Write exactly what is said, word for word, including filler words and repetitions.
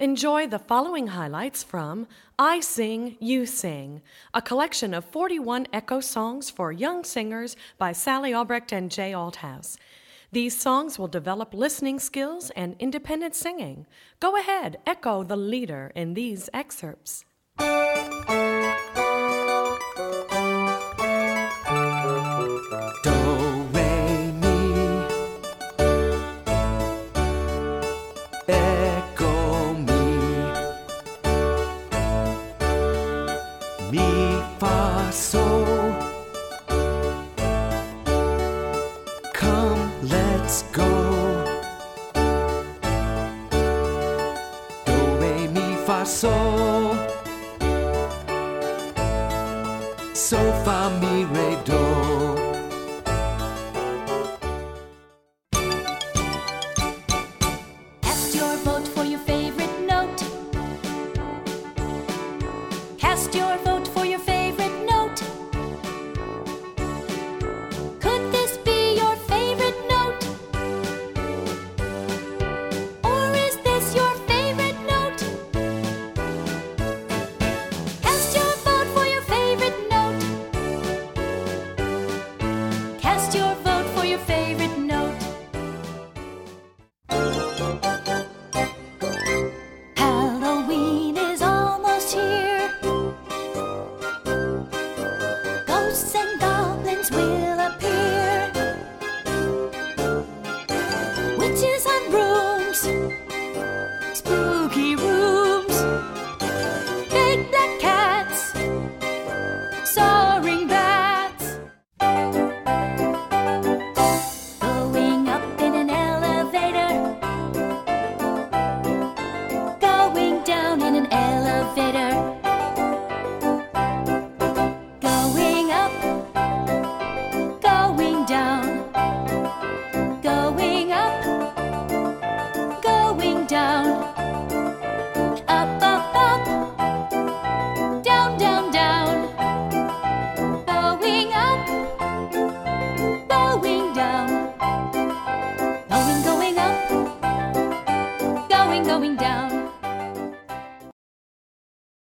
Enjoy the following highlights from I Sing, You Sing, a collection of forty-one echo songs for young singers by Sally Albrecht and Jay Althouse. These songs will develop listening skills and independent singing. Go ahead, echo the leader in these excerpts. Mi, fa, sol. Come, let's go. Do, re, mi, fa, sol. Sol, fa, mi, re, do. Cast your vote for your favorite note. Cast your vote for your favorite note. Could this be your favorite note? Or is this your favorite note? Cast your vote for your favorite note. Cast your vote for your favorite note. Halloween is almost here. Ghosts and goblins will appear. Witches on brooms, spooky rooms.